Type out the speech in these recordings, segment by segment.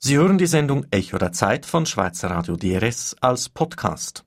Sie hören die Sendung Echo der Zeit von Schweizer Radio DRS als Podcast.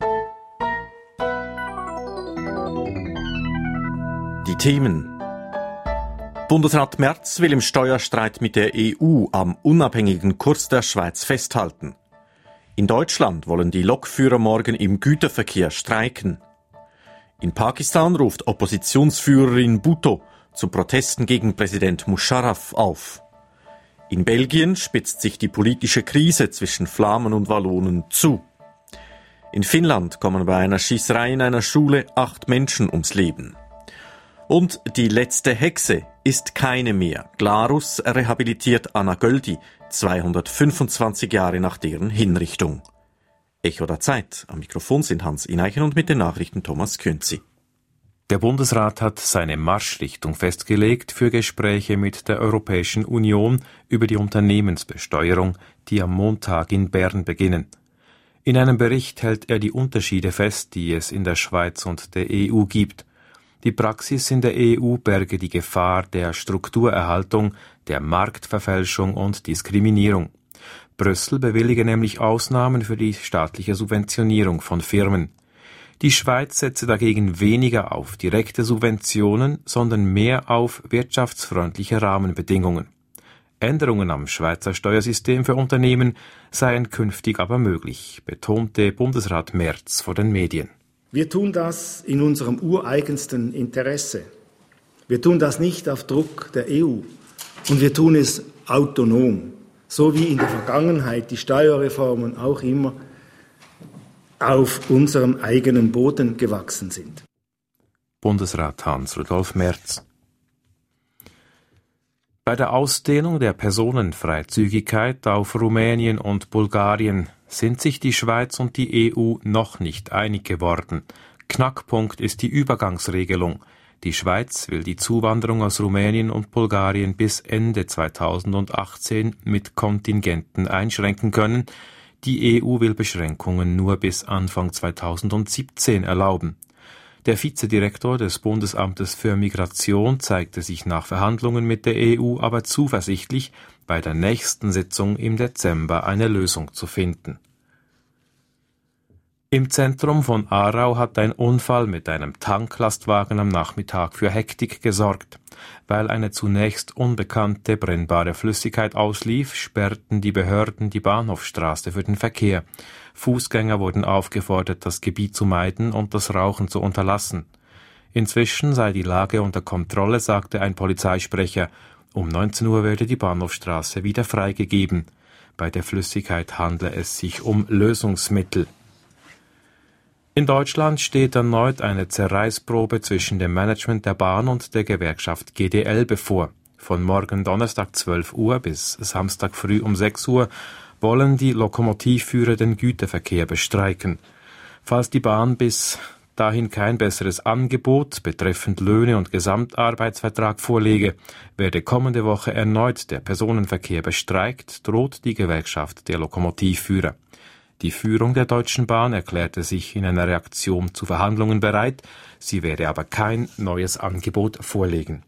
Die Themen: Bundesrat Merz will im Steuerstreit mit der EU am unabhängigen Kurs der Schweiz festhalten. In Deutschland wollen die Lokführer morgen im Güterverkehr streiken. In Pakistan ruft Oppositionsführerin Bhutto zu Protesten gegen Präsident Musharraf auf. In Belgien spitzt sich die politische Krise zwischen Flamen und Wallonen zu. In Finnland kommen bei einer Schießerei in einer Schule 8 Menschen ums Leben. Und die letzte Hexe ist keine mehr. Glarus rehabilitiert Anna Göldi 225 Jahre nach deren Hinrichtung. Echo der Zeit. Am Mikrofon sind Hans Ineichen und mit den Nachrichten Thomas Künzi. Der Bundesrat hat seine Marschrichtung festgelegt für Gespräche mit der Europäischen Union über die Unternehmensbesteuerung, die am Montag in Bern beginnen. In einem Bericht hält er die Unterschiede fest, die es in der Schweiz und der EU gibt. Die Praxis in der EU berge die Gefahr der Strukturerhaltung, der Marktverfälschung und Diskriminierung. Brüssel bewillige nämlich Ausnahmen für die staatliche Subventionierung von Firmen. Die Schweiz setze dagegen weniger auf direkte Subventionen, sondern mehr auf wirtschaftsfreundliche Rahmenbedingungen. Änderungen am Schweizer Steuersystem für Unternehmen seien künftig aber möglich, betonte Bundesrat Merz vor den Medien. Wir tun das in unserem ureigensten Interesse. Wir tun das nicht auf Druck der EU. Und wir tun es autonom, so wie in der Vergangenheit die Steuerreformen auch immer auf unserem eigenen Boden gewachsen sind. Bundesrat Hans-Rudolf Merz. Bei der Ausdehnung der Personenfreizügigkeit auf Rumänien und Bulgarien sind sich die Schweiz und die EU noch nicht einig geworden. Knackpunkt ist die Übergangsregelung. Die Schweiz will die Zuwanderung aus Rumänien und Bulgarien bis Ende 2018 mit Kontingenten einschränken können. Die EU will Beschränkungen nur bis Anfang 2017 erlauben. Der Vizedirektor des Bundesamtes für Migration zeigte sich nach Verhandlungen mit der EU aber zuversichtlich, bei der nächsten Sitzung im Dezember eine Lösung zu finden. Im Zentrum von Aarau hat ein Unfall mit einem Tanklastwagen am Nachmittag für Hektik gesorgt. Weil eine zunächst unbekannte brennbare Flüssigkeit auslief, sperrten die Behörden die Bahnhofstraße für den Verkehr. Fußgänger wurden aufgefordert, das Gebiet zu meiden und das Rauchen zu unterlassen. Inzwischen sei die Lage unter Kontrolle, sagte ein Polizeisprecher. Um 19 Uhr werde die Bahnhofstraße wieder freigegeben. Bei der Flüssigkeit handle es sich um Lösungsmittel. In Deutschland steht erneut eine Zerreißprobe zwischen dem Management der Bahn und der Gewerkschaft GDL bevor. Von morgen Donnerstag 12 Uhr bis Samstag früh um 6 Uhr wollen die Lokomotivführer den Güterverkehr bestreiken. Falls die Bahn bis dahin kein besseres Angebot betreffend Löhne und Gesamtarbeitsvertrag vorlege, werde kommende Woche erneut der Personenverkehr bestreikt, droht die Gewerkschaft der Lokomotivführer. Die Führung der Deutschen Bahn erklärte sich in einer Reaktion zu Verhandlungen bereit, sie werde aber kein neues Angebot vorlegen.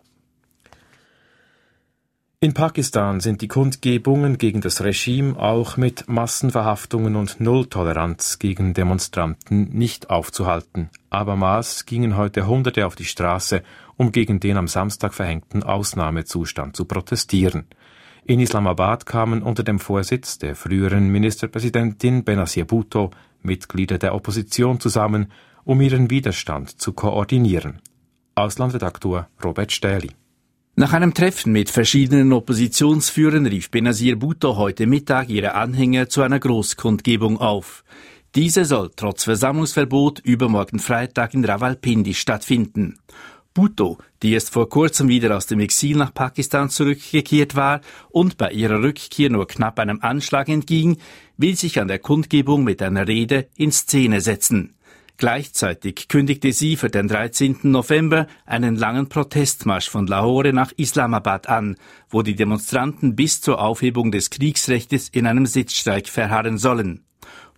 In Pakistan sind die Kundgebungen gegen das Regime auch mit Massenverhaftungen und Nulltoleranz gegen Demonstranten nicht aufzuhalten. Abermals gingen heute Hunderte auf die Straße, um gegen den am Samstag verhängten Ausnahmezustand zu protestieren. In Islamabad kamen unter dem Vorsitz der früheren Ministerpräsidentin Benazir Bhutto Mitglieder der Opposition zusammen, um ihren Widerstand zu koordinieren. Auslandredaktor Robert Stähli. Nach einem Treffen mit verschiedenen Oppositionsführern rief Benazir Bhutto heute Mittag ihre Anhänger zu einer Großkundgebung auf. Diese soll trotz Versammlungsverbot übermorgen Freitag in Rawalpindi stattfinden. Bhutto, die erst vor kurzem wieder aus dem Exil nach Pakistan zurückgekehrt war und bei ihrer Rückkehr nur knapp einem Anschlag entging, will sich an der Kundgebung mit einer Rede in Szene setzen. Gleichzeitig kündigte sie für den 13. November einen langen Protestmarsch von Lahore nach Islamabad an, wo die Demonstranten bis zur Aufhebung des Kriegsrechts in einem Sitzstreik verharren sollen.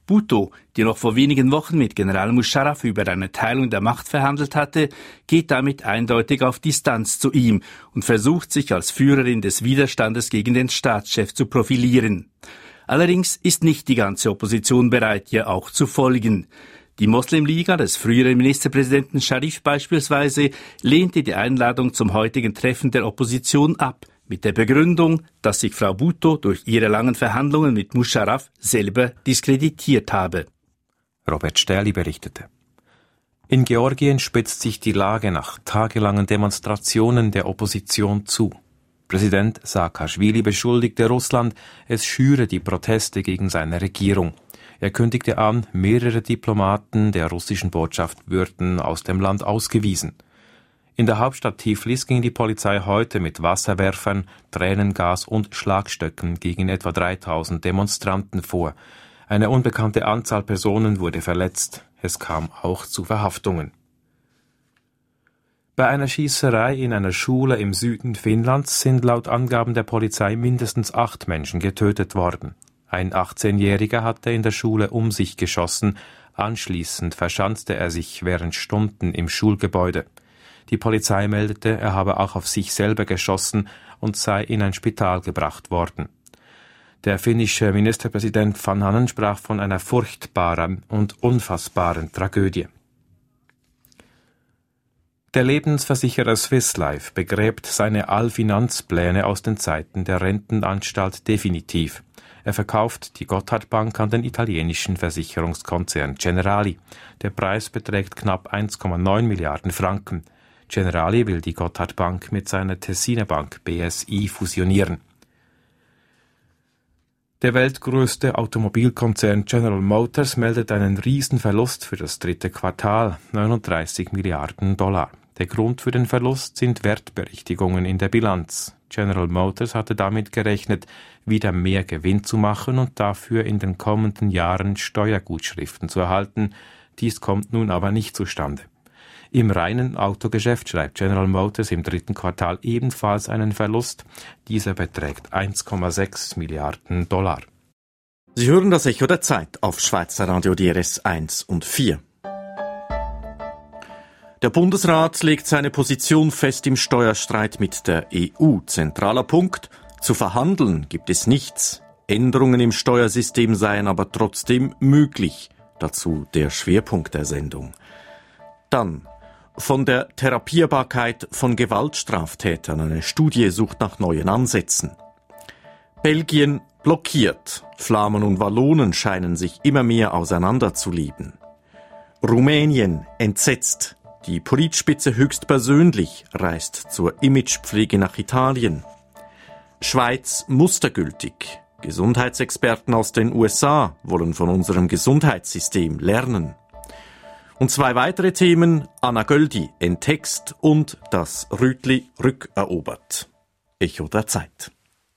Bhutto, die noch vor wenigen Wochen mit General Musharraf über eine Teilung der Macht verhandelt hatte, geht damit eindeutig auf Distanz zu ihm und versucht sich als Führerin des Widerstandes gegen den Staatschef zu profilieren. Allerdings ist nicht die ganze Opposition bereit, ihr auch zu folgen. Die Moslemliga des früheren Ministerpräsidenten Sharif beispielsweise lehnte die Einladung zum heutigen Treffen der Opposition ab, mit der Begründung, dass sich Frau Bhutto durch ihre langen Verhandlungen mit Musharraf selber diskreditiert habe. Robert Sterli berichtete. In Georgien spitzt sich die Lage nach tagelangen Demonstrationen der Opposition zu. Präsident Saakaschwili beschuldigte Russland, es schüre die Proteste gegen seine Regierung. Er kündigte an, mehrere Diplomaten der russischen Botschaft würden aus dem Land ausgewiesen. In der Hauptstadt Tiflis ging die Polizei heute mit Wasserwerfern, Tränengas und Schlagstöcken gegen etwa 3000 Demonstranten vor. Eine unbekannte Anzahl Personen wurde verletzt. Es kam auch zu Verhaftungen. Bei einer Schießerei in einer Schule im Süden Finnlands sind laut Angaben der Polizei mindestens 8 Menschen getötet worden. Ein 18-Jähriger hatte in der Schule um sich geschossen. Anschließend verschanzte er sich während Stunden im Schulgebäude. Die Polizei meldete, er habe auch auf sich selber geschossen und sei in ein Spital gebracht worden. Der finnische Ministerpräsident Vanhanen sprach von einer furchtbaren und unfassbaren Tragödie. Der Lebensversicherer Swiss Life begräbt seine Allfinanzpläne aus den Zeiten der Rentenanstalt definitiv. Er verkauft die Gotthard-Bank an den italienischen Versicherungskonzern Generali. Der Preis beträgt knapp 1,9 Milliarden Franken. Generali will die Gotthard-Bank mit seiner Tessiner Bank BSI fusionieren. Der weltgrößte Automobilkonzern General Motors meldet einen Riesenverlust für das 3. Quartal, 39 Milliarden Dollar. Der Grund für den Verlust sind Wertberichtigungen in der Bilanz. General Motors hatte damit gerechnet, wieder mehr Gewinn zu machen und dafür in den kommenden Jahren Steuergutschriften zu erhalten. Dies kommt nun aber nicht zustande. Im reinen Autogeschäft schreibt General Motors im 3. Quartal ebenfalls einen Verlust. Dieser beträgt 1,6 Milliarden Dollar. Sie hören das Echo der Zeit auf Schweizer Radio DRS 1 und 4. Der Bundesrat legt seine Position fest im Steuerstreit mit der EU. Zentraler Punkt: Zu verhandeln gibt es nichts. Änderungen im Steuersystem seien aber trotzdem möglich. Dazu der Schwerpunkt der Sendung. Dann: Von der Therapierbarkeit von Gewaltstraftätern. Eine Studie sucht nach neuen Ansätzen. Belgien blockiert. Flamen und Wallonen scheinen sich immer mehr auseinanderzuleben. Rumänien entsetzt. Die Politspitze höchstpersönlich reist zur Imagepflege nach Italien. Schweiz mustergültig. Gesundheitsexperten aus den USA wollen von unserem Gesundheitssystem lernen. Und 2 weitere Themen: Anna Göldi enttext und das Rütli rückerobert. Echo der Zeit.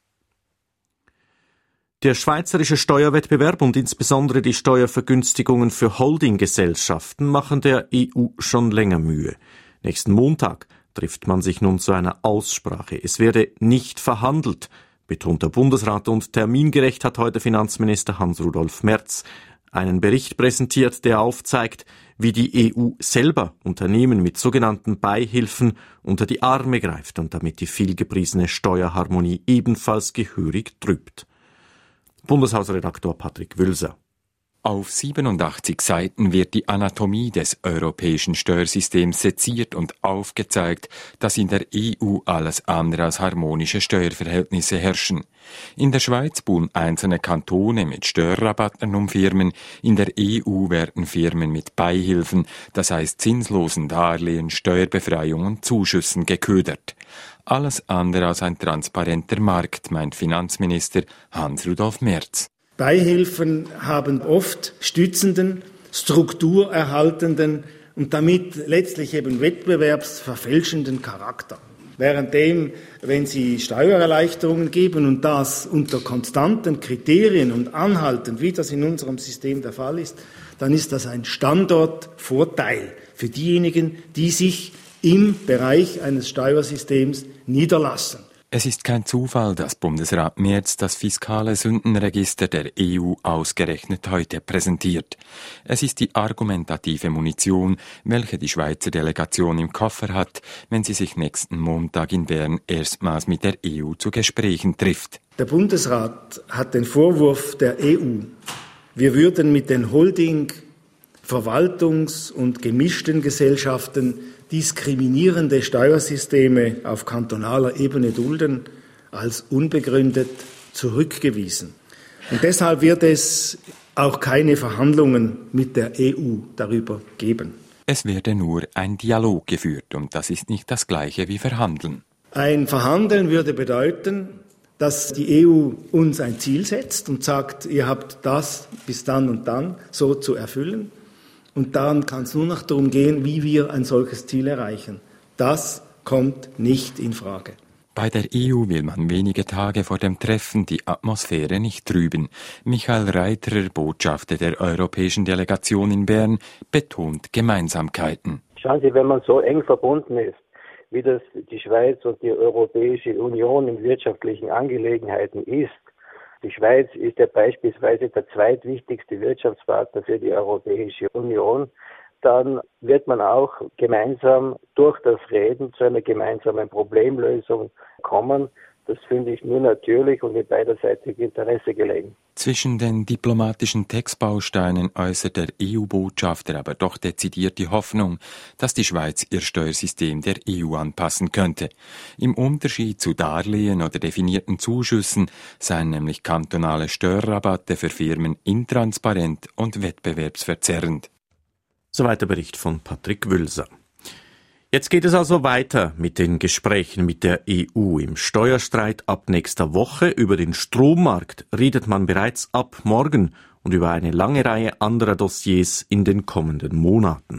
Der schweizerische Steuerwettbewerb und insbesondere die Steuervergünstigungen für Holdinggesellschaften machen der EU schon länger Mühe. Nächsten Montag trifft man sich nun zu einer Aussprache. Es werde nicht verhandelt, betont der Bundesrat, und termingerecht hat heute Finanzminister Hans-Rudolf Merz einen Bericht präsentiert, der aufzeigt, wie die EU selber Unternehmen mit sogenannten Beihilfen unter die Arme greift und damit die vielgepriesene Steuerharmonie ebenfalls gehörig trübt. Bundeshausredaktor Patrick Wülser. Auf 87 Seiten wird die Anatomie des europäischen Steuersystems seziert und aufgezeigt, dass in der EU alles andere als harmonische Steuerverhältnisse herrschen. In der Schweiz buhlen einzelne Kantone mit Steuerrabatten um Firmen, in der EU werden Firmen mit Beihilfen, das heißt zinslosen Darlehen, Steuerbefreiung und Zuschüssen geködert. Alles andere als ein transparenter Markt, meint Finanzminister Hans-Rudolf Merz. Beihilfen haben oft stützenden, strukturerhaltenden und damit letztlich eben wettbewerbsverfälschenden Charakter. Währenddem, wenn Sie Steuererleichterungen geben und das unter konstanten Kriterien und anhaltend, wie das in unserem System der Fall ist, dann ist das ein Standortvorteil für diejenigen, die sich im Bereich eines Steuersystems niederlassen. Es ist kein Zufall, dass Bundesrat Merz das fiskale Sündenregister der EU ausgerechnet heute präsentiert. Es ist die argumentative Munition, welche die Schweizer Delegation im Koffer hat, wenn sie sich nächsten Montag in Bern erstmals mit der EU zu Gesprächen trifft. Der Bundesrat hat den Vorwurf der EU, wir würden mit den Holding-, Verwaltungs- und gemischten Gesellschaften diskriminierende Steuersysteme auf kantonaler Ebene dulden, als unbegründet zurückgewiesen. Und deshalb wird es auch keine Verhandlungen mit der EU darüber geben. Es werde nur ein Dialog geführt und das ist nicht das Gleiche wie Verhandeln. Ein Verhandeln würde bedeuten, dass die EU uns ein Ziel setzt und sagt, ihr habt das bis dann und dann so zu erfüllen. Und dann kann es nur noch darum gehen, wie wir ein solches Ziel erreichen. Das kommt nicht in Frage. Bei der EU will man wenige Tage vor dem Treffen die Atmosphäre nicht trüben. Michael Reiterer, Botschafter der europäischen Delegation in Bern, betont Gemeinsamkeiten. Schauen Sie, wenn man so eng verbunden ist, wie das die Schweiz und die Europäische Union in wirtschaftlichen Angelegenheiten ist, die Schweiz ist ja beispielsweise der zweitwichtigste Wirtschaftspartner für die Europäische Union. Dann wird man auch gemeinsam durch das Reden zu einer gemeinsamen Problemlösung kommen. Das finde ich nur natürlich und in beiderseitigem Interesse gelegen. Zwischen den diplomatischen Textbausteinen äußert der EU-Botschafter aber doch dezidiert die Hoffnung, dass die Schweiz ihr Steuersystem der EU anpassen könnte. Im Unterschied zu Darlehen oder definierten Zuschüssen seien nämlich kantonale Steuerrabatte für Firmen intransparent und wettbewerbsverzerrend. Soweit der Bericht von Patrick Wülser. Jetzt geht es also weiter mit den Gesprächen mit der EU. Im Steuerstreit ab nächster Woche über den Strommarkt redet man bereits ab morgen und über eine lange Reihe anderer Dossiers in den kommenden Monaten.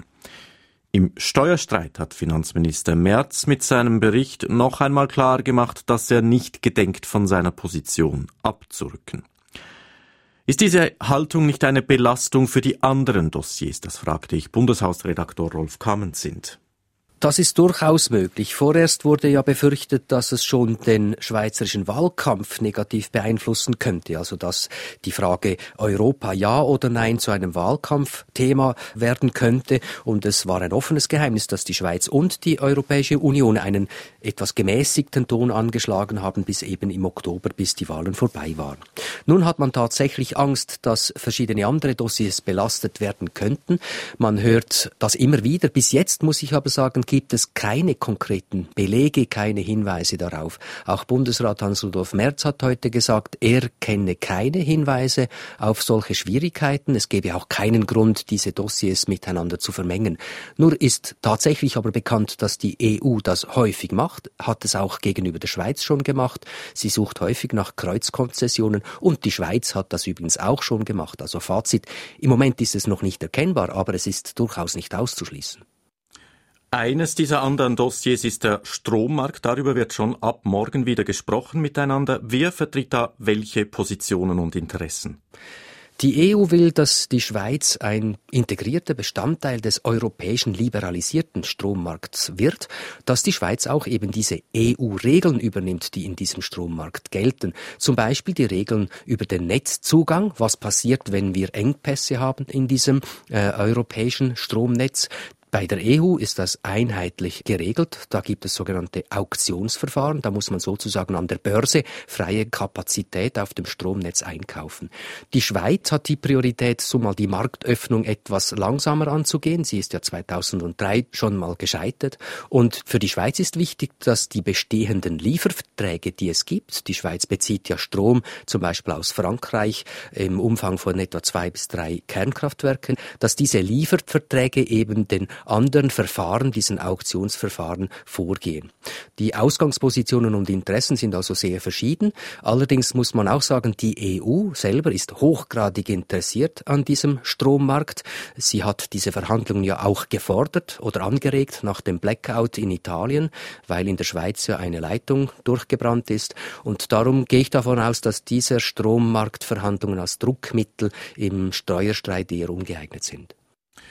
Im Steuerstreit hat Finanzminister Merz mit seinem Bericht noch einmal klar gemacht, dass er nicht gedenkt, von seiner Position abzurücken. Ist diese Haltung nicht eine Belastung für die anderen Dossiers? Das fragte ich Bundeshausredaktor Rolf Kamenzind. Das ist durchaus möglich. Vorerst wurde ja befürchtet, dass es schon den schweizerischen Wahlkampf negativ beeinflussen könnte. Also dass die Frage Europa ja oder nein zu einem Wahlkampfthema werden könnte. Und es war ein offenes Geheimnis, dass die Schweiz und die Europäische Union einen etwas gemäßigten Ton angeschlagen haben, bis eben im Oktober, bis die Wahlen vorbei waren. Nun hat man tatsächlich Angst, dass verschiedene andere Dossiers belastet werden könnten. Man hört das immer wieder. Bis jetzt, muss ich aber sagen, gibt es keine konkreten Belege, keine Hinweise darauf. Auch Bundesrat Hans-Rudolf Merz hat heute gesagt, er kenne keine Hinweise auf solche Schwierigkeiten. Es gebe auch keinen Grund, diese Dossiers miteinander zu vermengen. Nur ist tatsächlich aber bekannt, dass die EU das häufig macht, hat es auch gegenüber der Schweiz schon gemacht. Sie sucht häufig nach Kreuzkonzessionen und die Schweiz hat das übrigens auch schon gemacht. Also Fazit, im Moment ist es noch nicht erkennbar, aber es ist durchaus nicht auszuschließen. Eines dieser anderen Dossiers ist der Strommarkt. Darüber wird schon ab morgen wieder gesprochen miteinander. Wer vertritt da welche Positionen und Interessen? Die EU will, dass die Schweiz ein integrierter Bestandteil des europäischen liberalisierten Strommarkts wird, dass die Schweiz auch eben diese EU-Regeln übernimmt, die in diesem Strommarkt gelten. Zum Beispiel die Regeln über den Netzzugang, was passiert, wenn wir Engpässe haben in diesem europäischen Stromnetz. Bei der EU ist das einheitlich geregelt. Da gibt es sogenannte Auktionsverfahren. Da muss man sozusagen an der Börse freie Kapazität auf dem Stromnetz einkaufen. Die Schweiz hat die Priorität, so mal die Marktöffnung etwas langsamer anzugehen. Sie ist ja 2003 schon mal gescheitert. Und für die Schweiz ist wichtig, dass die bestehenden Lieferverträge, die es gibt, die Schweiz bezieht ja Strom zum Beispiel aus Frankreich im Umfang von etwa 2 bis 3 Kernkraftwerken, dass diese Lieferverträge eben den anderen Verfahren, diesen Auktionsverfahren vorgehen. Die Ausgangspositionen und Interessen sind also sehr verschieden. Allerdings muss man auch sagen, die EU selber ist hochgradig interessiert an diesem Strommarkt. Sie hat diese Verhandlungen ja auch gefordert oder angeregt nach dem Blackout in Italien, weil in der Schweiz ja eine Leitung durchgebrannt ist. Und darum gehe ich davon aus, dass diese Strommarktverhandlungen als Druckmittel im Steuerstreit eher ungeeignet sind.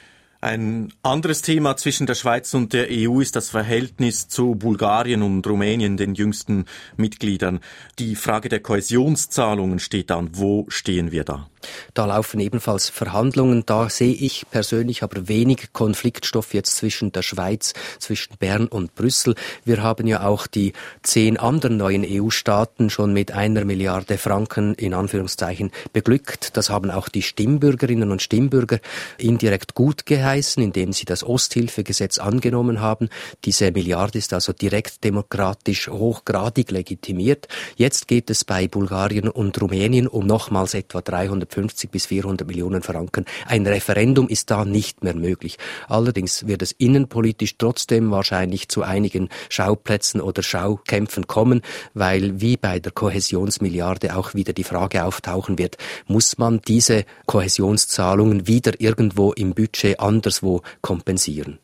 Ein anderes Thema zwischen der Schweiz und der EU ist das Verhältnis zu Bulgarien und Rumänien, den jüngsten Mitgliedern. Die Frage der Kohäsionszahlungen steht an. Wo stehen wir da? Da laufen ebenfalls Verhandlungen. Da sehe ich persönlich aber wenig Konfliktstoff jetzt zwischen der Schweiz, zwischen Bern und Brüssel. Wir haben ja auch die 10 anderen neuen EU-Staaten schon mit 1 Milliarde Franken in Anführungszeichen beglückt. Das haben auch die Stimmbürgerinnen und Stimmbürger indirekt gut geheißen, indem sie das Osthilfegesetz angenommen haben. Diese Milliarde ist also direkt demokratisch hochgradig legitimiert. Jetzt geht es bei Bulgarien und Rumänien um nochmals etwa 350 bis 400 Millionen Franken. Ein Referendum ist da nicht mehr möglich. Allerdings wird es innenpolitisch trotzdem wahrscheinlich zu einigen Schauplätzen oder Schaukämpfen kommen, weil wie bei der Kohäsionsmilliarde auch wieder die Frage auftauchen wird, muss man diese Kohäsionszahlungen wieder irgendwo im Budget anderswo kompensieren.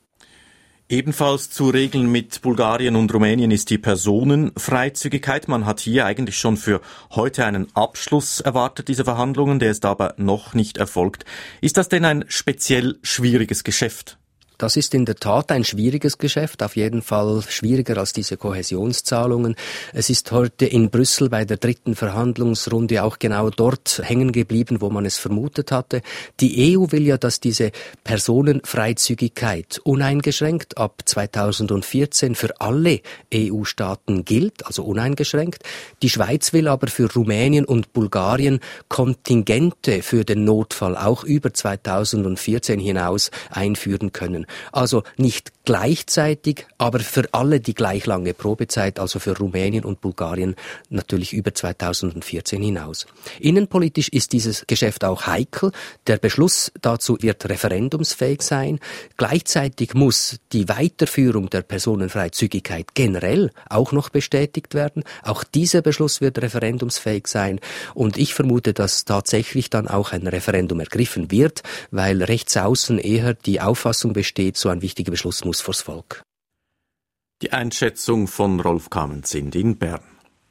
Ebenfalls zu regeln mit Bulgarien und Rumänien ist die Personenfreizügigkeit. Man hat hier eigentlich schon für heute einen Abschluss erwartet, diese Verhandlungen, der ist aber noch nicht erfolgt. Ist das denn ein speziell schwieriges Geschäft? Das ist in der Tat ein schwieriges Geschäft, auf jeden Fall schwieriger als diese Kohäsionszahlungen. Es ist heute in Brüssel bei der 3. Verhandlungsrunde auch genau dort hängen geblieben, wo man es vermutet hatte. Die EU will ja, dass diese Personenfreizügigkeit uneingeschränkt ab 2014 für alle EU-Staaten gilt, also uneingeschränkt. Die Schweiz will aber für Rumänien und Bulgarien Kontingente für den Notfall auch über 2014 hinaus einführen können. Also nicht gleichzeitig, aber für alle die gleich lange Probezeit, also für Rumänien und Bulgarien natürlich über 2014 hinaus. Innenpolitisch ist dieses Geschäft auch heikel. Der Beschluss dazu wird referendumsfähig sein. Gleichzeitig muss die Weiterführung der Personenfreizügigkeit generell auch noch bestätigt werden. Auch dieser Beschluss wird referendumsfähig sein. Und ich vermute, dass tatsächlich dann auch ein Referendum ergriffen wird, weil rechts außen eher die Auffassung besteht, so ein wichtiger Beschluss muss vors Volk. Die Einschätzung von Rolf Kamenzind in Bern.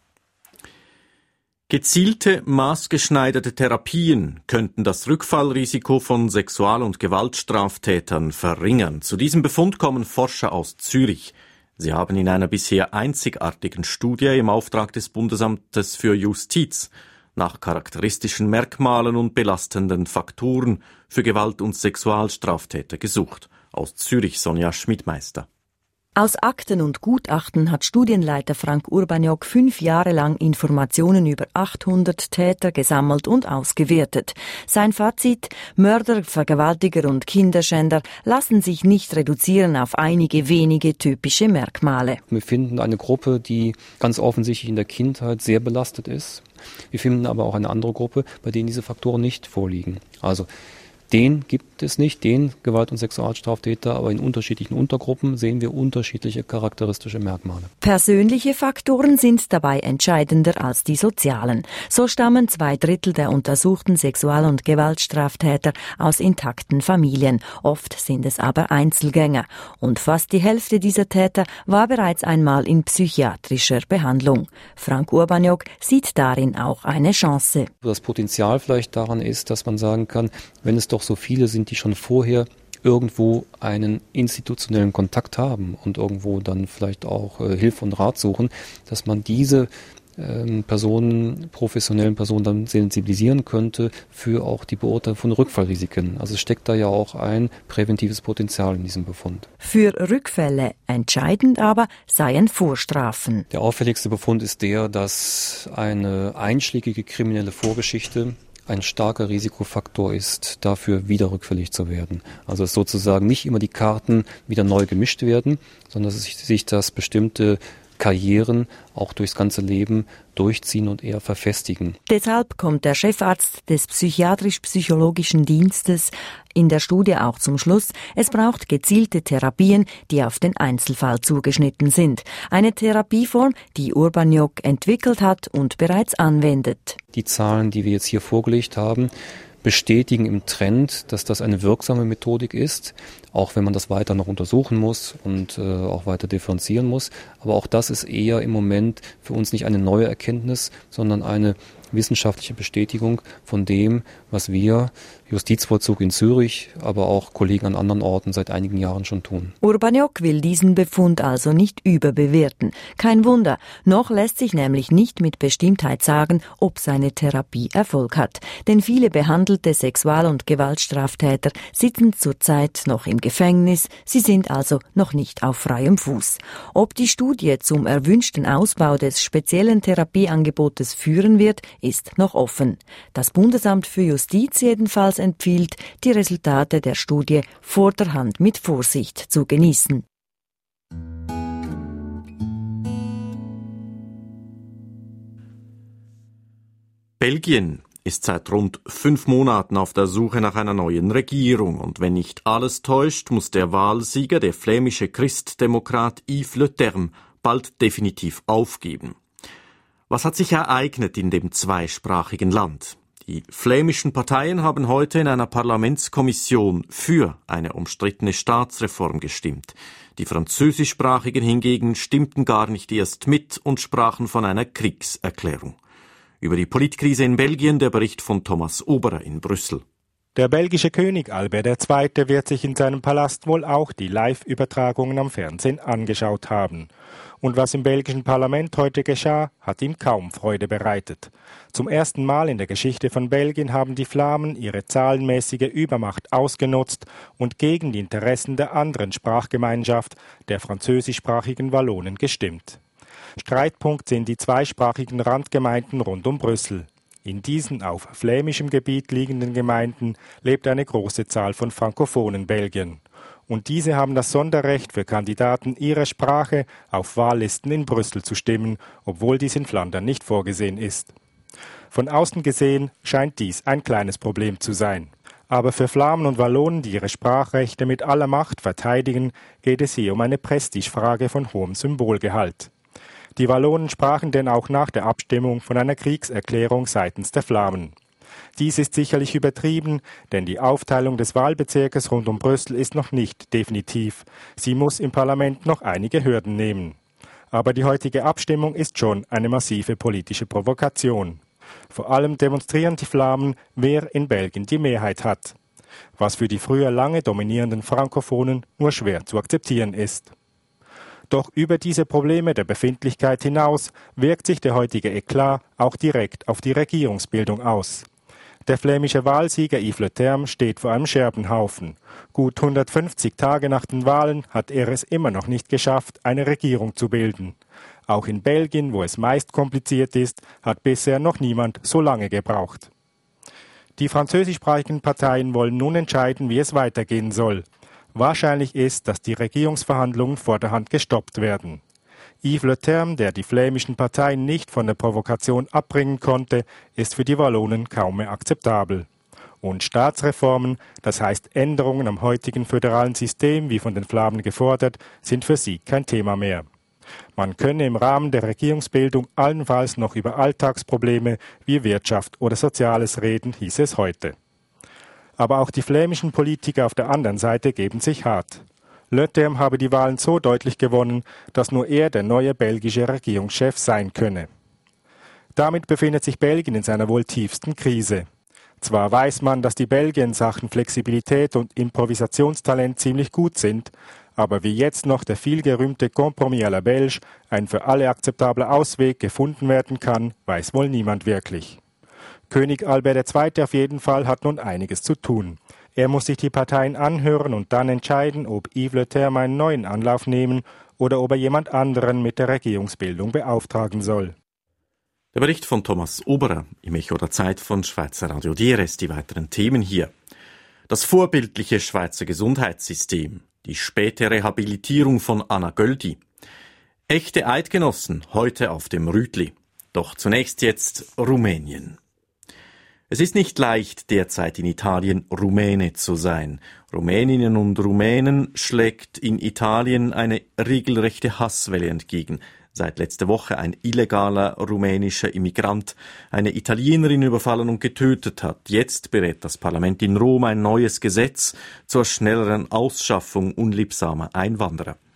Gezielte, maßgeschneiderte Therapien könnten das Rückfallrisiko von Sexual- und Gewaltstraftätern verringern. Zu diesem Befund kommen Forscher aus Zürich. Sie haben in einer bisher einzigartigen Studie im Auftrag des Bundesamtes für Justiz nach charakteristischen Merkmalen und belastenden Faktoren für Gewalt- und Sexualstraftäter gesucht. Aus Zürich Sonja Schmidmeister. Aus Akten und Gutachten hat Studienleiter Frank Urbaniok 5 Jahre lang Informationen über 800 Täter gesammelt und ausgewertet. Sein Fazit: Mörder, Vergewaltiger und Kinderschänder lassen sich nicht reduzieren auf einige wenige typische Merkmale. Wir finden eine Gruppe, die ganz offensichtlich in der Kindheit sehr belastet ist. Wir finden aber auch eine andere Gruppe, bei denen diese Faktoren nicht vorliegen. Also den gibt es nicht, den Gewalt- und Sexualstraftäter, aber in unterschiedlichen Untergruppen sehen wir unterschiedliche charakteristische Merkmale. Persönliche Faktoren sind dabei entscheidender als die sozialen. So stammen 2/3 der untersuchten Sexual- und Gewaltstraftäter aus intakten Familien. Oft sind es aber Einzelgänger. Und fast die Hälfte dieser Täter war bereits einmal in psychiatrischer Behandlung. Frank Urbaniok sieht darin auch eine Chance. Das Potenzial vielleicht daran ist, dass man sagen kann, wenn es doch so viele sind, die schon vorher irgendwo einen institutionellen Kontakt haben und irgendwo dann vielleicht auch Hilfe und Rat suchen, dass man diese professionellen Personen dann sensibilisieren könnte für auch die Beurteilung von Rückfallrisiken. Also es steckt da ja auch ein präventives Potenzial in diesem Befund. Für Rückfälle entscheidend aber seien Vorstrafen. Der auffälligste Befund ist der, dass eine einschlägige kriminelle Vorgeschichte ein starker Risikofaktor ist, dafür wieder rückfällig zu werden. Also dass sozusagen nicht immer die Karten wieder neu gemischt werden, sondern dass sich das bestimmte Karrieren auch durchs ganze Leben durchziehen und eher verfestigen. Deshalb kommt der Chefarzt des psychiatrisch-psychologischen Dienstes in der Studie auch zum Schluss, es braucht gezielte Therapien, die auf den Einzelfall zugeschnitten sind. Eine Therapieform, die Urbaniok entwickelt hat und bereits anwendet. Die Zahlen, die wir jetzt hier vorgelegt haben, bestätigen im Trend, dass das eine wirksame Methodik ist, auch wenn man das weiter noch untersuchen muss und auch weiter differenzieren muss. Aber auch das ist eher im Moment für uns nicht eine neue Erkenntnis, sondern eine wissenschaftliche Bestätigung von dem, was wir, Justizvollzug in Zürich, aber auch Kollegen an anderen Orten seit einigen Jahren schon tun. Urbaniok will diesen Befund also nicht überbewerten. Kein Wunder, noch lässt sich nämlich nicht mit Bestimmtheit sagen, ob seine Therapie Erfolg hat. Denn viele behandelte Sexual- und Gewaltstraftäter sitzen zurzeit noch im Gefängnis, sie sind also noch nicht auf freiem Fuß. Ob die Studie zum erwünschten Ausbau des speziellen Therapieangebotes führen wird, ist noch offen. Das Bundesamt für Justiz jedenfalls empfiehlt, die Resultate der Studie vorderhand mit Vorsicht zu genießen. Belgien ist seit rund 5 Monaten auf der Suche nach einer neuen Regierung und wenn nicht alles täuscht, muss der Wahlsieger, der flämische Christdemokrat Yves Le Terme, bald definitiv aufgeben. Was hat sich ereignet in dem zweisprachigen Land? Die flämischen Parteien haben heute in einer Parlamentskommission für eine umstrittene Staatsreform gestimmt. Die französischsprachigen hingegen stimmten gar nicht erst mit und sprachen von einer Kriegserklärung. Über die Politkrise in Belgien der Bericht von Thomas Oberer in Brüssel. Der belgische König Albert II. Wird sich in seinem Palast wohl auch die Live-Übertragungen am Fernsehen angeschaut haben. Und was im belgischen Parlament heute geschah, hat ihm kaum Freude bereitet. Zum ersten Mal in der Geschichte von Belgien haben die Flamen ihre zahlenmäßige Übermacht ausgenutzt und gegen die Interessen der anderen Sprachgemeinschaft, der französischsprachigen Wallonen, gestimmt. Streitpunkt sind die zweisprachigen Randgemeinden rund um Brüssel. In diesen auf flämischem Gebiet liegenden Gemeinden lebt eine große Zahl von frankophonen Belgiern. Und diese haben das Sonderrecht für Kandidaten ihrer Sprache auf Wahllisten in Brüssel zu stimmen, obwohl dies in Flandern nicht vorgesehen ist. Von außen gesehen scheint dies ein kleines Problem zu sein. Aber für Flamen und Wallonen, die ihre Sprachrechte mit aller Macht verteidigen, geht es hier um eine Prestigefrage von hohem Symbolgehalt. Die Wallonen sprachen denn auch nach der Abstimmung von einer Kriegserklärung seitens der Flamen. Dies ist sicherlich übertrieben, denn die Aufteilung des Wahlbezirkes rund um Brüssel ist noch nicht definitiv. Sie muss im Parlament noch einige Hürden nehmen. Aber die heutige Abstimmung ist schon eine massive politische Provokation. Vor allem demonstrieren die Flamen, wer in Belgien die Mehrheit hat. Was für die früher lange dominierenden Frankophonen nur schwer zu akzeptieren ist. Doch über diese Probleme der Befindlichkeit hinaus wirkt sich der heutige Eklat auch direkt auf die Regierungsbildung aus. Der flämische Wahlsieger Yves Le Terme steht vor einem Scherbenhaufen. Gut 150 Tage nach den Wahlen hat er es immer noch nicht geschafft, eine Regierung zu bilden. Auch in Belgien, wo es meist kompliziert ist, hat bisher noch niemand so lange gebraucht. Die französischsprachigen Parteien wollen nun entscheiden, wie es weitergehen soll. Wahrscheinlich ist, dass die Regierungsverhandlungen vorderhand gestoppt werden. Yves Le Terme, der die flämischen Parteien nicht von der Provokation abbringen konnte, ist für die Wallonen kaum mehr akzeptabel. Und Staatsreformen, das heißt Änderungen am heutigen föderalen System, wie von den Flamen gefordert, sind für sie kein Thema mehr. Man könne im Rahmen der Regierungsbildung allenfalls noch über Alltagsprobleme wie Wirtschaft oder Soziales reden, hieß es heute. Aber auch die flämischen Politiker auf der anderen Seite geben sich hart. Le Terme habe die Wahlen so deutlich gewonnen, dass nur er der neue belgische Regierungschef sein könne. Damit befindet sich Belgien in seiner wohl tiefsten Krise. Zwar weiß man, dass die Belgier in Sachen Flexibilität und Improvisationstalent ziemlich gut sind, aber wie jetzt noch der vielgerühmte Compromis à la Belge, ein für alle akzeptabler Ausweg, gefunden werden kann, weiß wohl niemand wirklich. König Albert II. Auf jeden Fall hat nun einiges zu tun. Er muss sich die Parteien anhören und dann entscheiden, ob Yves Le Terme einen neuen Anlauf nehmen oder ob er jemand anderen mit der Regierungsbildung beauftragen soll. Der Bericht von Thomas Oberer im Echo der Zeit von Schweizer Radio DRS. Die weiteren Themen hier. Das vorbildliche Schweizer Gesundheitssystem. Die späte Rehabilitierung von Anna Göldi. Echte Eidgenossen heute auf dem Rütli. Doch zunächst jetzt Rumänien. Es ist nicht leicht, derzeit in Italien Rumäne zu sein. Rumäninnen und Rumänen schlägt in Italien eine regelrechte Hasswelle entgegen. Seit letzter Woche ein illegaler rumänischer Immigrant eine Italienerin überfallen und getötet hat. Jetzt berät das Parlament in Rom ein neues Gesetz zur schnelleren Ausschaffung unliebsamer Einwanderer.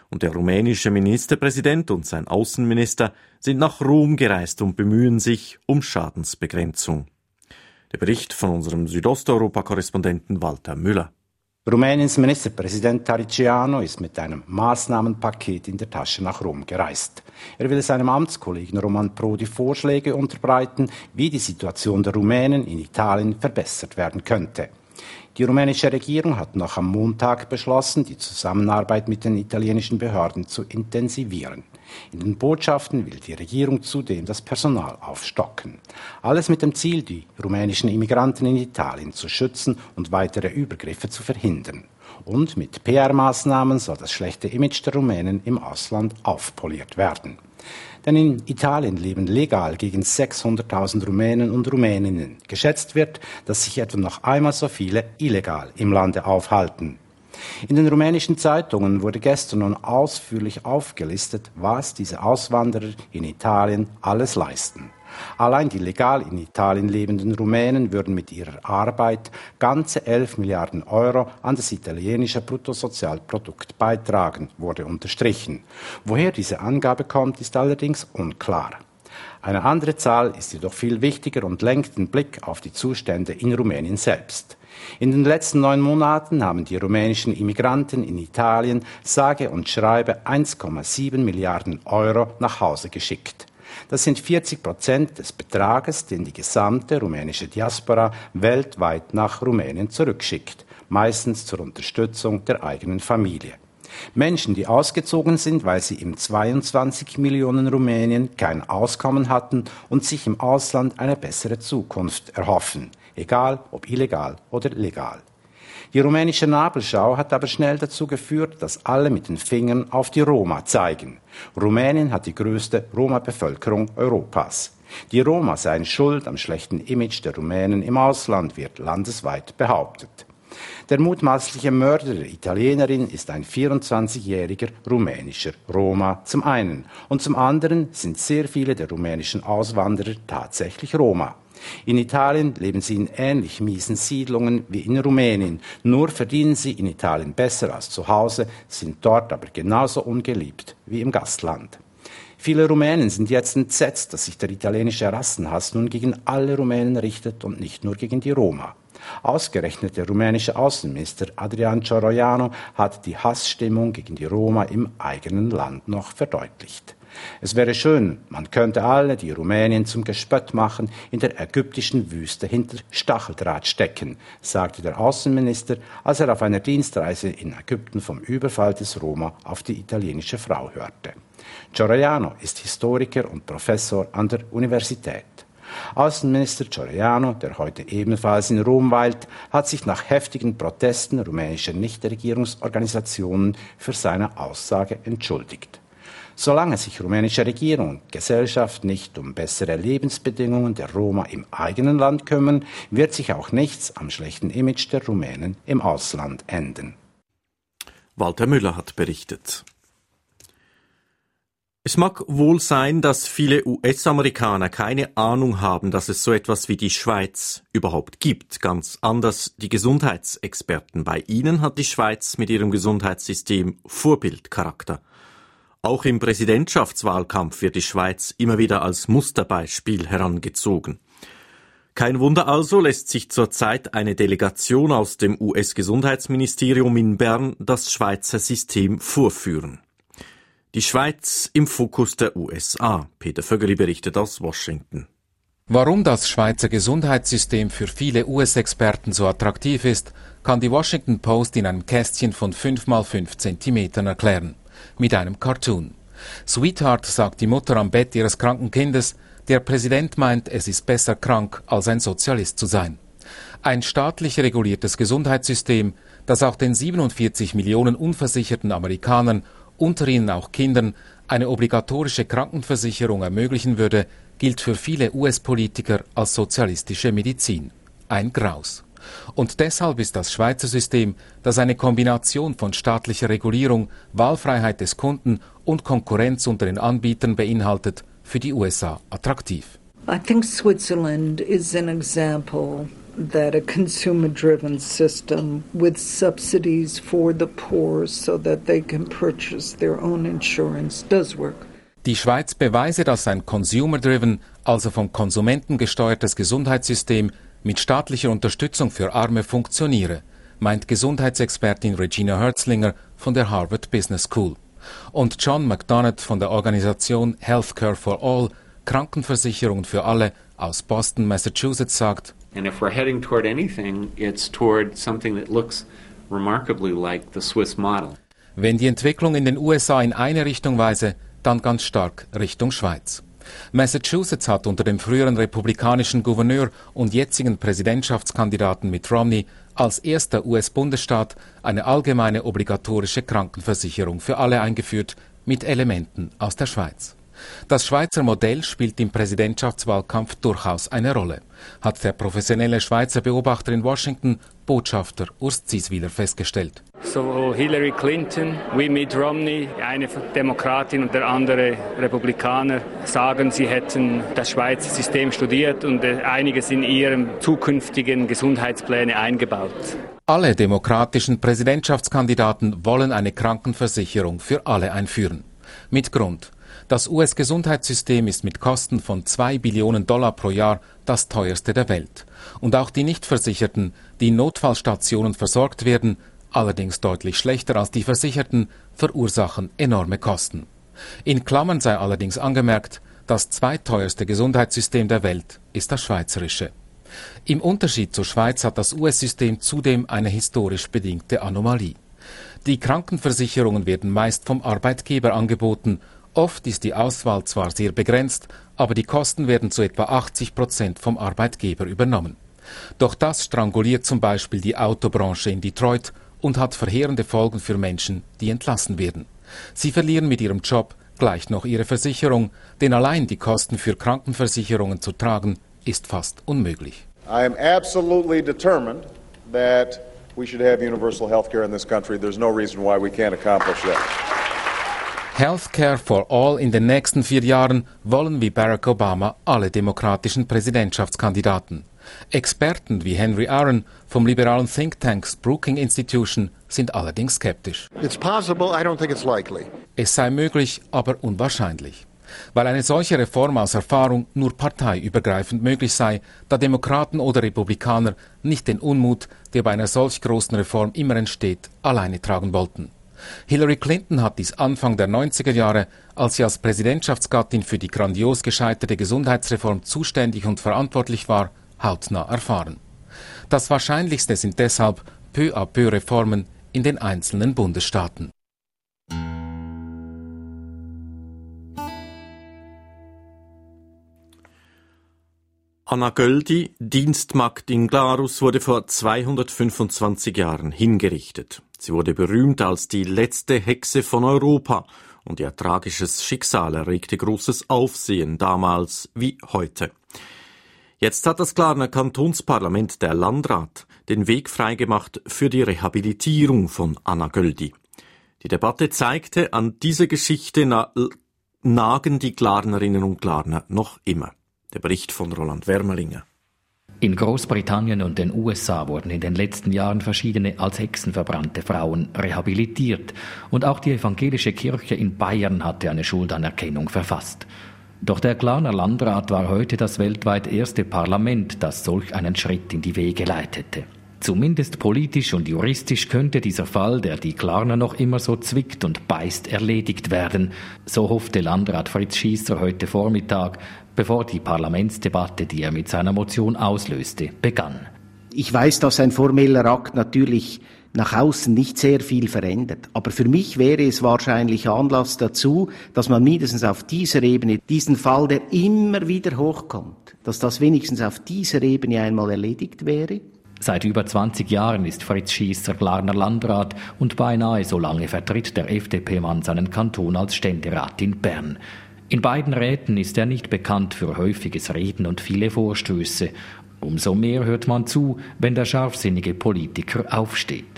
Und der rumänische Ministerpräsident und sein Außenminister sind nach Rom gereist und bemühen sich um Schadensbegrenzung. Der Bericht von unserem Südosteuropa-Korrespondenten Walter Müller. Rumäniens Ministerpräsident Tăriceanu ist mit einem Maßnahmenpaket in der Tasche nach Rom gereist. Er will seinem Amtskollegen Roman Prodi Vorschläge unterbreiten, wie die Situation der Rumänen in Italien verbessert werden könnte. Die rumänische Regierung hat noch am Montag beschlossen, die Zusammenarbeit mit den italienischen Behörden zu intensivieren. In den Botschaften will die Regierung zudem das Personal aufstocken. Alles mit dem Ziel, die rumänischen Immigranten in Italien zu schützen und weitere Übergriffe zu verhindern. Und mit PR-Maßnahmen soll das schlechte Image der Rumänen im Ausland aufpoliert werden. Denn in Italien leben legal gegen 600.000 Rumänen und Rumäninnen. Geschätzt wird, dass sich etwa noch einmal so viele illegal im Lande aufhalten. In den rumänischen Zeitungen wurde gestern nun ausführlich aufgelistet, was diese Auswanderer in Italien alles leisten. Allein die legal in Italien lebenden Rumänen würden mit ihrer Arbeit ganze 11 Milliarden Euro an das italienische Bruttosozialprodukt beitragen, wurde unterstrichen. Woher diese Angabe kommt, ist allerdings unklar. Eine andere Zahl ist jedoch viel wichtiger und lenkt den Blick auf die Zustände in Rumänien selbst. In den letzten 9 Monaten haben die rumänischen Immigranten in Italien sage und schreibe 1,7 Milliarden Euro nach Hause geschickt. Das sind 40% des Betrages, den die gesamte rumänische Diaspora weltweit nach Rumänien zurückschickt, meistens zur Unterstützung der eigenen Familie. Menschen, die ausgezogen sind, weil sie im 22 Millionen Rumänien kein Auskommen hatten und sich im Ausland eine bessere Zukunft erhoffen, egal ob illegal oder legal. Die rumänische Nabelschau hat aber schnell dazu geführt, dass alle mit den Fingern auf die Roma zeigen. Rumänien hat die größte Roma-Bevölkerung Europas. Die Roma seien schuld am schlechten Image der Rumänen im Ausland, wird landesweit behauptet. Der mutmaßliche Mörder der Italienerin ist ein 24-jähriger rumänischer Roma zum einen. Und zum anderen sind sehr viele der rumänischen Auswanderer tatsächlich Roma. In Italien leben sie in ähnlich miesen Siedlungen wie in Rumänien. Nur verdienen sie in Italien besser als zu Hause, sind dort aber genauso ungeliebt wie im Gastland. Viele Rumänen sind jetzt entsetzt, dass sich der italienische Rassenhass nun gegen alle Rumänen richtet und nicht nur gegen die Roma. Ausgerechnet der rumänische Außenminister Adrian Cioroianu hat die Hassstimmung gegen die Roma im eigenen Land noch verdeutlicht. Es wäre schön, man könnte alle, die Rumänien zum Gespött machen, in der ägyptischen Wüste hinter Stacheldraht stecken, sagte der Außenminister, als er auf einer Dienstreise in Ägypten vom Überfall des Roma auf die italienische Frau hörte. Cioroianu ist Historiker und Professor an der Universität. Außenminister Cioroianu, der heute ebenfalls in Rom weilt, hat sich nach heftigen Protesten rumänischer Nichtregierungsorganisationen für seine Aussage entschuldigt. Solange sich rumänische Regierung und Gesellschaft nicht um bessere Lebensbedingungen der Roma im eigenen Land kümmern, wird sich auch nichts am schlechten Image der Rumänen im Ausland ändern. Walter Müller hat berichtet. Es mag wohl sein, dass viele US-Amerikaner keine Ahnung haben, dass es so etwas wie die Schweiz überhaupt gibt. Ganz anders die Gesundheitsexperten. Bei ihnen hat die Schweiz mit ihrem Gesundheitssystem Vorbildcharakter. Auch im Präsidentschaftswahlkampf wird die Schweiz immer wieder als Musterbeispiel herangezogen. Kein Wunder also, lässt sich zurzeit eine Delegation aus dem US-Gesundheitsministerium in Bern das Schweizer System vorführen. Die Schweiz im Fokus der USA. Peter Vögeli berichtet aus Washington. Warum das Schweizer Gesundheitssystem für viele US-Experten so attraktiv ist, kann die Washington Post in einem Kästchen von 5x5 Zentimetern erklären. Mit einem Cartoon. Sweetheart, sagt die Mutter am Bett ihres kranken Kindes, der Präsident meint, es ist besser krank, als ein Sozialist zu sein. Ein staatlich reguliertes Gesundheitssystem, das auch den 47 Millionen unversicherten Amerikanern, unter ihnen auch Kindern, eine obligatorische Krankenversicherung ermöglichen würde, gilt für viele US-Politiker als sozialistische Medizin. Ein Graus. Und deshalb ist das Schweizer System, das eine Kombination von staatlicher Regulierung, Wahlfreiheit des Kunden und Konkurrenz unter den Anbietern beinhaltet, für die USA attraktiv. I think Switzerland is an example that a consumer-driven system with subsidies for the poor so that they can purchase their own insurance does work. Die Schweiz beweise, dass ein consumer-driven, also vom Konsumenten gesteuertes Gesundheitssystem mit staatlicher Unterstützung für Arme funktioniere, meint Gesundheitsexpertin Regina Herzlinger von der Harvard Business School. Und John McDonough von der Organisation Healthcare for All, Krankenversicherung für alle aus Boston, Massachusetts sagt, And if we're heading toward anything, it's toward something that looks remarkably like the Swiss model. Wenn die Entwicklung in den USA in eine Richtung weise, dann ganz stark Richtung Schweiz. Massachusetts hat unter dem früheren republikanischen Gouverneur und jetzigen Präsidentschaftskandidaten Mitt Romney als erster US-Bundesstaat eine allgemeine obligatorische Krankenversicherung für alle eingeführt, mit Elementen aus der Schweiz. Das Schweizer Modell spielt im Präsidentschaftswahlkampf durchaus eine Rolle, hat der professionelle Schweizer Beobachter in Washington, Botschafter Urs Zieswiler, festgestellt. Sowohl Hillary Clinton wie Mitt Romney, eine Demokratin und der andere Republikaner, sagen, sie hätten das Schweizer System studiert und einiges in ihren zukünftigen Gesundheitspläne eingebaut. Alle demokratischen Präsidentschaftskandidaten wollen eine Krankenversicherung für alle einführen. Mit Grund. Das US-Gesundheitssystem ist mit Kosten von $2 Billionen pro Jahr das teuerste der Welt. Und auch die Nichtversicherten, die in Notfallstationen versorgt werden, allerdings deutlich schlechter als die Versicherten, verursachen enorme Kosten. In Klammern sei allerdings angemerkt, das zweiteuerste Gesundheitssystem der Welt ist das schweizerische. Im Unterschied zur Schweiz hat das US-System zudem eine historisch bedingte Anomalie. Die Krankenversicherungen werden meist vom Arbeitgeber angeboten. Oft ist die Auswahl zwar sehr begrenzt, aber die Kosten werden zu etwa 80% vom Arbeitgeber übernommen. Doch das stranguliert zum Beispiel die Autobranche in Detroit und hat verheerende Folgen für Menschen, die entlassen werden. Sie verlieren mit ihrem Job gleich noch ihre Versicherung, denn allein die Kosten für Krankenversicherungen zu tragen, ist fast unmöglich. I am absolutely determined that we should have universal health care in this country. There's no reason why we can't accomplish that. Healthcare for All in den nächsten 4 Jahren wollen wie Barack Obama alle demokratischen Präsidentschaftskandidaten. Experten wie Henry Aaron vom liberalen Think Tank Brookings Institution sind allerdings skeptisch. It's possible, I don't think it's likely. Es sei möglich, aber unwahrscheinlich. Weil eine solche Reform aus Erfahrung nur parteiübergreifend möglich sei, da Demokraten oder Republikaner nicht den Unmut, der bei einer solch großen Reform immer entsteht, alleine tragen wollten. Hillary Clinton hat dies Anfang der 90er Jahre, als sie als Präsidentschaftsgattin für die grandios gescheiterte Gesundheitsreform zuständig und verantwortlich war, hautnah erfahren. Das Wahrscheinlichste sind deshalb peu à peu Reformen in den einzelnen Bundesstaaten. Anna Göldi, Dienstmagd in Glarus, wurde vor 225 Jahren hingerichtet. Sie wurde berühmt als die letzte Hexe von Europa und ihr tragisches Schicksal erregte großes Aufsehen, damals wie heute. Jetzt hat das Glarner Kantonsparlament, der Landrat, den Weg freigemacht für die Rehabilitierung von Anna Göldi. Die Debatte zeigte, an diese Geschichte nagen die Glarnerinnen und Glarner noch immer. Der Bericht von Roland Wermelinger. In Großbritannien und den USA wurden in den letzten Jahren verschiedene als Hexen verbrannte Frauen rehabilitiert. Und auch die evangelische Kirche in Bayern hatte eine Schuldanerkennung verfasst. Doch der Glarner Landrat war heute das weltweit erste Parlament, das solch einen Schritt in die Wege leitete. Zumindest politisch und juristisch könnte dieser Fall, der die Glarner noch immer so zwickt und beißt, erledigt werden. So hoffte Landrat Fritz Schiesser heute Vormittag, bevor die Parlamentsdebatte, die er mit seiner Motion auslöste, begann. Ich weiß, dass ein formeller Akt natürlich nach außen nicht sehr viel verändert. Aber für mich wäre es wahrscheinlich Anlass dazu, dass man mindestens auf dieser Ebene diesen Fall, der immer wieder hochkommt, dass das wenigstens auf dieser Ebene einmal erledigt wäre. Seit über 20 Jahren ist Fritz Schiesser Glarner Landrat und beinahe so lange vertritt der FDP-Mann seinen Kanton als Ständerat in Bern. In beiden Räten ist er nicht bekannt für häufiges Reden und viele Vorstöße. Umso mehr hört man zu, wenn der scharfsinnige Politiker aufsteht.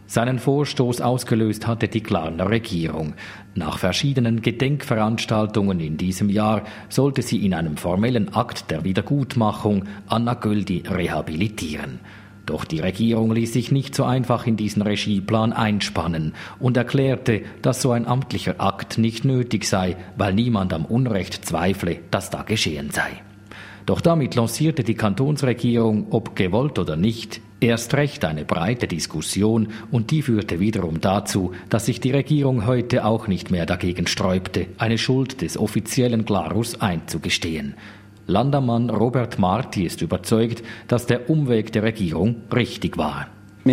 Seinen Vorstoß ausgelöst hatte die Glarner Regierung. Nach verschiedenen Gedenkveranstaltungen in diesem Jahr sollte sie in einem formellen Akt der Wiedergutmachung Anna Göldi rehabilitieren. Doch die Regierung ließ sich nicht so einfach in diesen Regieplan einspannen und erklärte, dass so ein amtlicher Akt nicht nötig sei, weil niemand am Unrecht zweifle, dass da geschehen sei. Doch damit lancierte die Kantonsregierung, ob gewollt oder nicht, erst recht eine breite Diskussion und die führte wiederum dazu, dass sich die Regierung heute auch nicht mehr dagegen sträubte, eine Schuld des offiziellen Glarus einzugestehen. Landamann Robert Marti ist überzeugt, dass der Umweg der Regierung richtig war.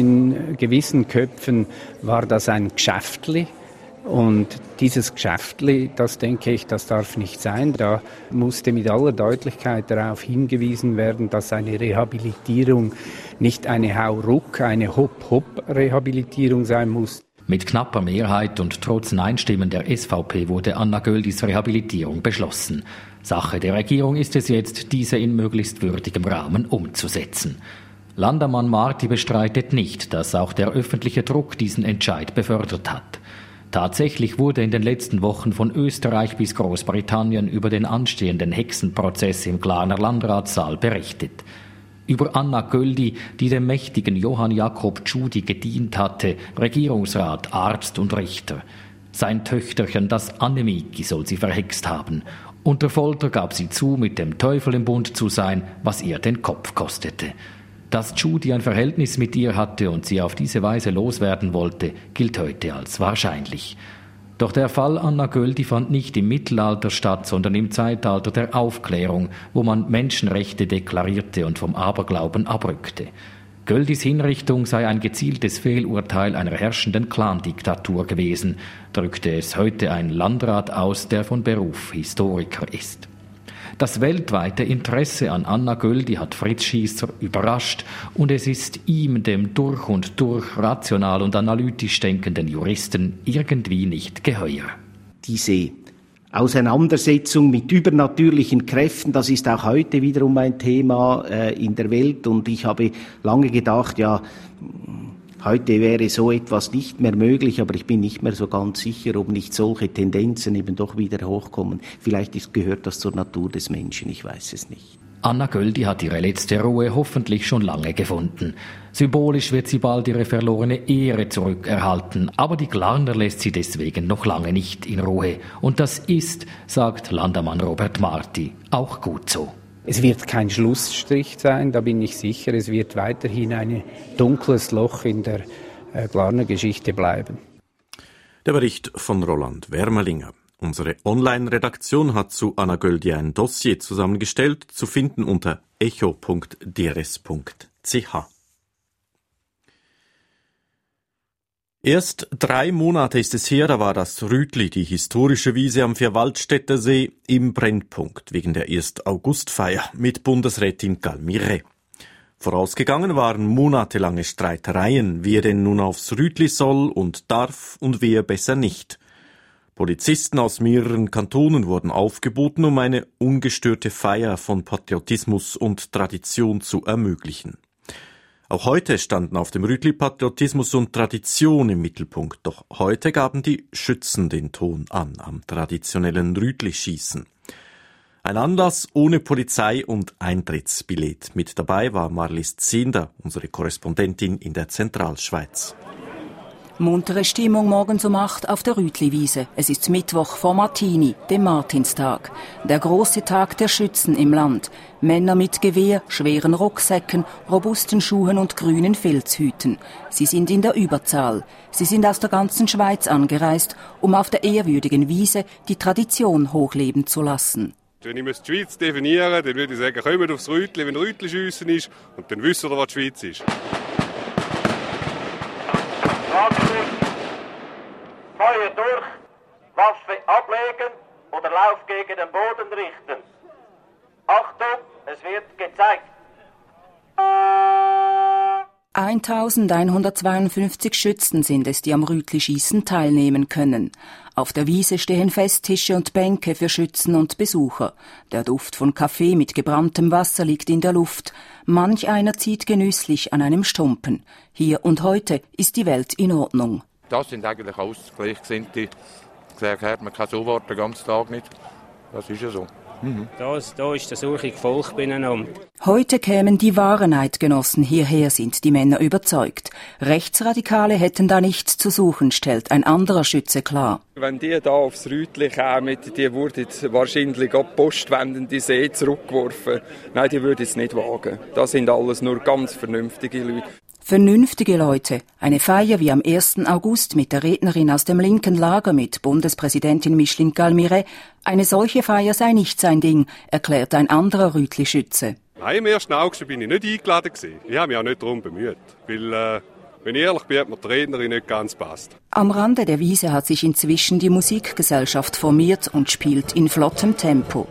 In gewissen Köpfen war das ein Geschäftli. Und dieses Geschäftli, das denke ich, das darf nicht sein. Da musste mit aller Deutlichkeit darauf hingewiesen werden, dass eine Rehabilitierung nicht eine Hauruck, eine Hopp-Hopp-Rehabilitierung sein muss. Mit knapper Mehrheit und trotz Nein-Stimmen der SVP wurde Anna Göldis Rehabilitierung beschlossen. Sache der Regierung ist es jetzt, diese in möglichst würdigem Rahmen umzusetzen. Landamann Marti bestreitet nicht, dass auch der öffentliche Druck diesen Entscheid befördert hat. Tatsächlich wurde in den letzten Wochen von Österreich bis Großbritannien über den anstehenden Hexenprozess im Glarner Landratssaal berichtet. Über Anna Göldi, die dem mächtigen Johann Jakob Tschudi gedient hatte, Regierungsrat, Arzt und Richter. Sein Töchterchen, das Annemiki, soll sie verhext haben. Unter Folter gab sie zu, mit dem Teufel im Bund zu sein, was ihr den Kopf kostete. Dass Tschudi ein Verhältnis mit ihr hatte und sie auf diese Weise loswerden wollte, gilt heute als wahrscheinlich. Doch der Fall Anna Göldi fand nicht im Mittelalter statt, sondern im Zeitalter der Aufklärung, wo man Menschenrechte deklarierte und vom Aberglauben abrückte. Göldis Hinrichtung sei ein gezieltes Fehlurteil einer herrschenden Clandiktatur gewesen, drückte es heute ein Landrat aus, der von Beruf Historiker ist. Das weltweite Interesse an Anna Göldi hat Fritz Schiesser überrascht und es ist ihm, dem durch und durch rational und analytisch denkenden Juristen, irgendwie nicht geheuer. Diese Auseinandersetzung mit übernatürlichen Kräften, das ist auch heute wiederum ein Thema in der Welt und ich habe lange gedacht, ja, heute wäre so etwas nicht mehr möglich, aber ich bin nicht mehr so ganz sicher, ob nicht solche Tendenzen eben doch wieder hochkommen. Vielleicht gehört das zur Natur des Menschen, ich weiß es nicht. Anna Göldi hat ihre letzte Ruhe hoffentlich schon lange gefunden. Symbolisch wird sie bald ihre verlorene Ehre zurückerhalten, aber die Glarner lässt sie deswegen noch lange nicht in Ruhe. Und das ist, sagt Landamann Robert Marti, auch gut so. Es wird kein Schlussstrich sein, da bin ich sicher. Es wird weiterhin ein dunkles Loch in der Glarner Geschichte bleiben. Der Bericht von Roland Wermelinger. Unsere Online-Redaktion hat zu Anna Göldi ein Dossier zusammengestellt, zu finden unter echo.drs.ch. Erst 3 Monate ist es her, da war das Rütli, die historische Wiese am Vierwaldstätter See, im Brennpunkt wegen der 1. Augustfeier mit Bundesrätin Galmire. Vorausgegangen waren monatelange Streitereien, wer denn nun aufs Rütli soll und darf und wer besser nicht. Polizisten aus mehreren Kantonen wurden aufgeboten, um eine ungestörte Feier von Patriotismus und Tradition zu ermöglichen. Auch heute standen auf dem Rütli Patriotismus und Tradition im Mittelpunkt, doch heute gaben die Schützen den Ton an am traditionellen Rütli-Schießen. Ein Anlass ohne Polizei und Eintrittsbillett. Mit dabei war Marlies Zehnder, unsere Korrespondentin in der Zentralschweiz. Muntere Stimmung morgens um 8 auf der Rütliwiese. Es ist Mittwoch vor Martini, dem Martinstag. Der große Tag der Schützen im Land. Männer mit Gewehr, schweren Rucksäcken, robusten Schuhen und grünen Filzhüten. Sie sind in der Überzahl. Sie sind aus der ganzen Schweiz angereist, um auf der ehrwürdigen Wiese die Tradition hochleben zu lassen. Wenn ich die Schweiz definieren, dann würde ich sagen, kommt aufs Rütli, wenn Rütli-Schiessen ist, und dann wisst ihr, was die Schweiz ist. Feuer durch, Waffe ablegen oder Lauf gegen den Boden richten. Achtung, es wird gezeigt. 1152 Schützen sind es, die am Rütli-Schießen teilnehmen können. Auf der Wiese stehen Festtische und Bänke für Schützen und Besucher. Der Duft von Kaffee mit gebranntem Wasser liegt in der Luft. Manch einer zieht genüsslich an einem Stumpen. Hier und heute ist die Welt in Ordnung. Das sind eigentlich Ausgleichsgesinnte. Da hört man kein So-Wort den ganzen Tag nicht. Das ist ja so. Da ist der Suche Volk beieinander. Heute kämen die wahren Eidgenossen hierher, sind die Männer überzeugt. Rechtsradikale hätten da nichts zu suchen, stellt ein anderer Schütze klar. Wenn die da aufs Rütli kämen, die würden wahrscheinlich auch postwendende See zurückgeworfen. Nein, die würden es nicht wagen. Das sind alles nur ganz vernünftige Leute. Vernünftige Leute. Eine Feier wie am 1. August mit der Rednerin aus dem linken Lager mit Bundespräsidentin Micheline Galmire. Eine solche Feier sei nicht sein Ding, erklärt ein anderer Rütli-Schütze. Am 1. August bin ich nicht eingeladen gewesen. Ich habe mich auch nicht darum bemüht. Weil, wenn ich ehrlich bin, hat mir die Rednerin nicht ganz gepasst. Am Rande der Wiese hat sich inzwischen die Musikgesellschaft formiert und spielt in flottem Tempo.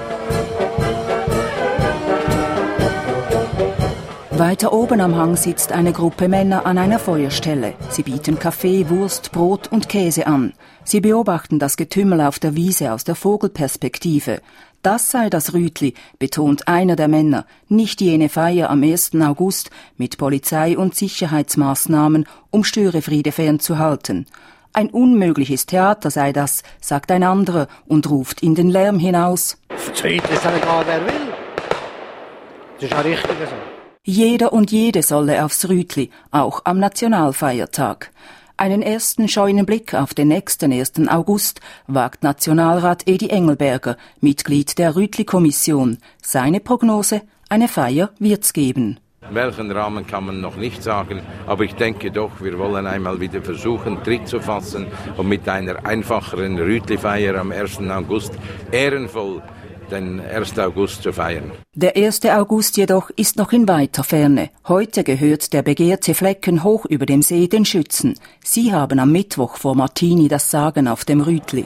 Weiter oben am Hang sitzt eine Gruppe Männer an einer Feuerstelle. Sie bieten Kaffee, Wurst, Brot und Käse an. Sie beobachten das Getümmel auf der Wiese aus der Vogelperspektive. Das sei das Rütli, betont einer der Männer, nicht jene Feier am 1. August mit Polizei und Sicherheitsmaßnahmen, um Störefriede fernzuhalten. Ein unmögliches Theater sei das, sagt ein anderer und ruft in den Lärm hinaus. Das Rütli ist egal, wer will. Das ist auch richtig so. Jeder und jede solle aufs Rütli, auch am Nationalfeiertag. Einen ersten scheuen Blick auf den nächsten 1. August wagt Nationalrat Edi Engelberger, Mitglied der Rütli-Kommission. Seine Prognose: eine Feier wird's geben. Welchen Rahmen kann man noch nicht sagen, aber ich denke doch, wir wollen einmal wieder versuchen, Tritt zu fassen und mit einer einfacheren Rütli-Feier am 1. August ehrenvoll den 1. August zu feiern. Der 1. August jedoch ist noch in weiter Ferne. Heute gehört der begehrte Flecken hoch über dem See den Schützen. Sie haben am Mittwoch vor Martini das Sagen auf dem Rütli.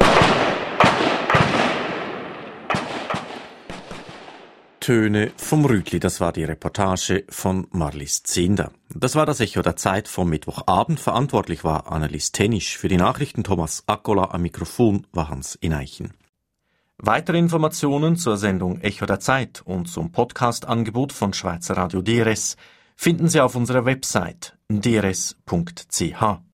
Töne vom Rütli, das war die Reportage von Marlies Zehnder. Das war das Echo der Zeit vom Mittwochabend. Verantwortlich war Annelies Tennisch. Für die Nachrichten Thomas Accola, am Mikrofon war Hans Ineichen. Weitere Informationen zur Sendung Echo der Zeit und zum Podcast-Angebot von Schweizer Radio DRS finden Sie auf unserer Website drs.ch.